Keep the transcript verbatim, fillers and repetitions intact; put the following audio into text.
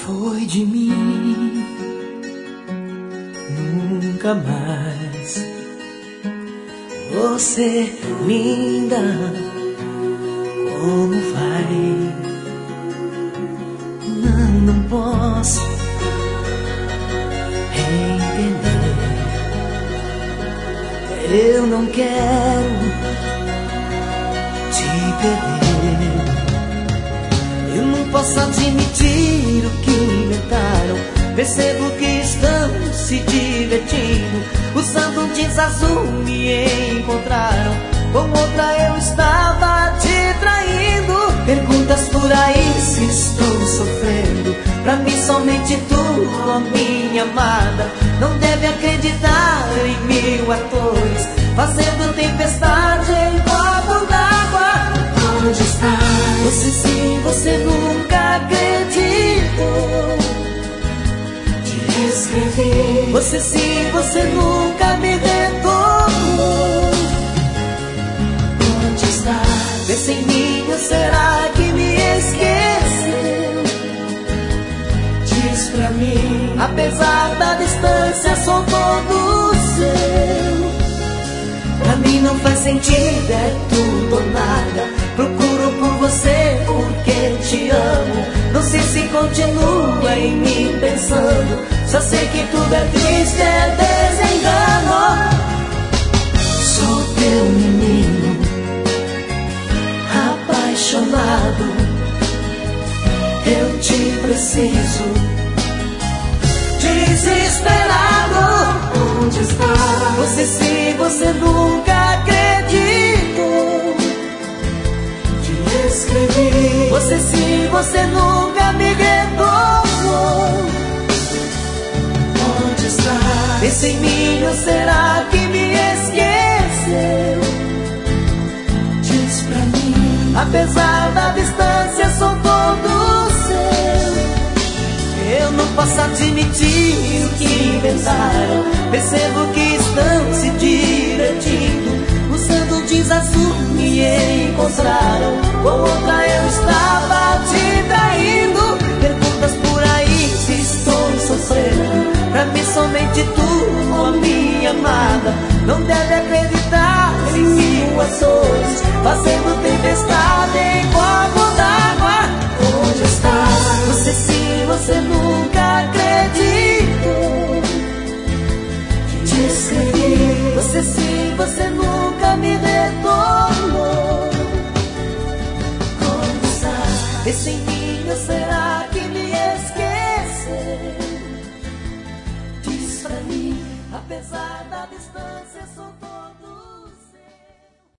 foi de mim, nunca mais. Você, linda, como vai? Não, não posso entender. Eu não quero te perder. Eu não posso admitir o que inventaram. Percebo que estão se divertindo. Usando jeans azul me encontraram. Com outra eu estava te traindo. Perguntas por aí se estou sofrendo. Pra mim somente tu, ó minha amada. Não deve acreditar em mil atores fazendo tempestade em copo d'água. Onde está? Você sim, você nunca acreditou. Te escrevi. Você sim, você nunca me retornou. Onde está? Pensa em mim, ou será que me esqueceu? Diz pra mim. Apesar da distância, sou todo seu. Pra mim não faz sentido, é tudo ou nada. Procuro por você porque te amo. Não sei se continua em mim pensando. Só sei que tudo é triste, é desengano. Sou teu menino apaixonado. Eu te preciso, desesperado. Onde está? Você sim, você nunca acreditou. Te escrevi. Você sim, você nunca me retornou. Onde está? Pensa em mim, ou será que me esqueceu? Diz pra mim. Apesar da distância, sou todo seu. Eu não posso admitir o que inventaram. Percebo que estão se divertindo. Usando jeans azul me encontraram. Com outra eu estava te traindo. Perguntas por aí se estou sofrendo. Pra mim somente tu, ó minha amada. Não deve acreditar em mil ações fazendo tempestade em copo d'água. Onde está? Você sim, você nunca acreditou. Te escrevi. Você sim, você nunca me retornou. Onde está? Pensa em mim, ou será que me esqueceu? Diz pra mim, apesar da distância.